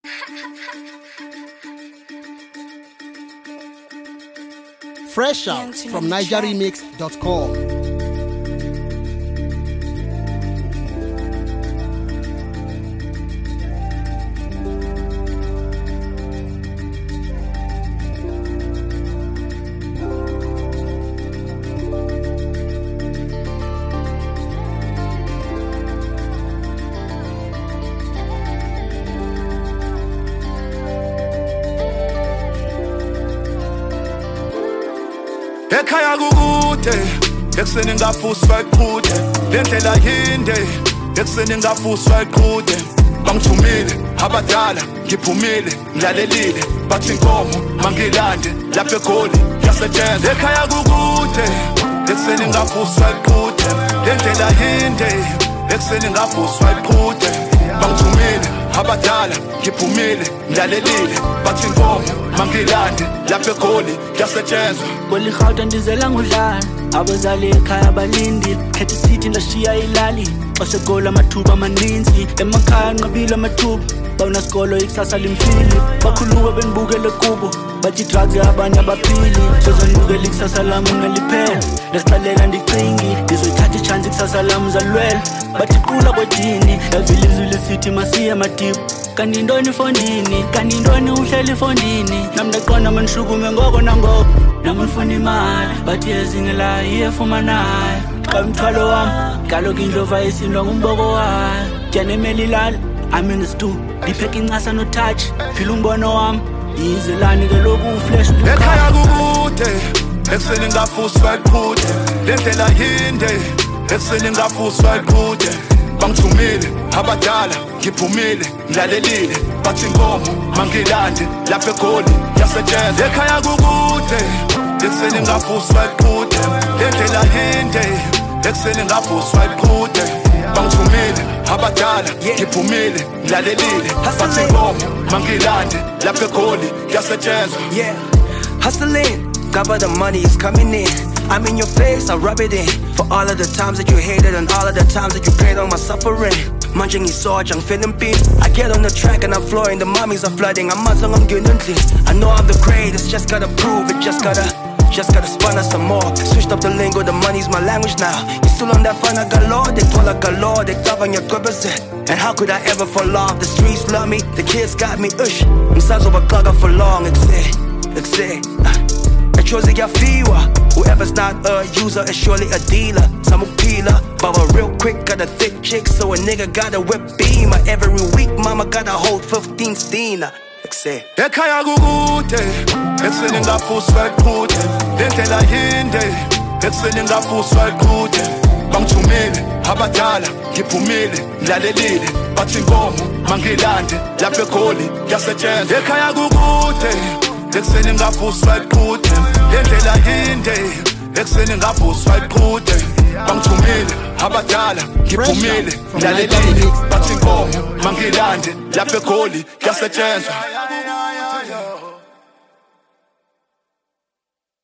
Fresh out from NigerRemix.com. Ekhaya kukude ekuseni ngafuswa iqhude lendlela yinde ekuseni ngafuswa iqhude bangithumile abadala ngiphumile ngilalelile bathi inkomo mangilande lapha eGoli yasetshenzwa ekhaya kukude ekuseni ngafuswa iqhude lendlela yinde ekuseni ngafuswa iqhude bangithumile abadala ngiphumile ngilalelile bathi inkomo mangilande lapha eGoli yasetshenzwa kwelihawuta ndizela ngudlala abazali ekhaya balindile khetha isithi ndashiya ilali xaseGoli amathuba amaninzi emakhaya nqabile amathuba bawunasikolo ikusasa limfili bakhuluka benibukele kubo bathi drugs abanye abaphili sozanibukela ikusasa lami ungaliphela lesixalela ndicingi ndizoyithatha ichance ikusasa lami uzalwela bathi qula kwedini yazile izwi lisithi masiye matibu kanti intoni efondini kanti intoni uhleli efondini nami ndaqonda mandihlukume ngoko nangoko nami ndifuna imali bathi ezingela iyefumanayo xa umthwalo wami kaloku indlova yesindwa ngumboko wayo tyanemeli ilali I'm in the stew ndipheka incasa no-touch phila umbono wami yizelani ke loku uflash ekhaya kukude ekuseni ngafuswa iqhude lendlela yinde ekuseni ngafuswa iqhude bangithumile abadala ngiphumile ngilalelile bathi inkomo mangilande lapha eGoli yasetshenzwa ekhaya kukude ekuseni ngafuswa iqhude lendlela yinde ekuseni ngafuswa iqhude bangithumile abadala ngiphumile ngilalelile bathi inkomo mangilande lapha eGoli yasetshenzwa hustling cover the money is coming in I'm in your face, I rub it in for all of the times that you hated and all of the times that you preyed on my suffering. Munching is so I'm feeling pain. I get on the track and I'm flooring, the mommies are flooding. I'm getting I know I'm the greatest, just gotta prove it, just gotta spun us some more. Switched up the lingo, the money's my language now. You still on that fun, I got Lord, they call a galore, they cover your grippers. And how could I ever fall off? The streets love me, the kids got me, I'm sons over clogger for long, Choosing your fiwa. Whoever's not a user is surely a dealer. Some peeler, but real quick got a thick chick, so a nigga got a whip beamer. Every week, mama got a hold 15 steamer. Ekhaya kukude ekuseni ngafuswa iqhude lendlela yinde ekuseni ngafuswa iqhude bangithumile abadala ngiphumile ngilalelile bathi inkomo mangilande lapha eGoli yasetshenzwa ekhaya kukude ekuseni ngafuswa iqhude lendlela yinde ekuseni ngafuswa iqhude bangithumile abadala ngiphumile ngilalelile bathi inkomo mangilande lapha eGoli yasetshenzwa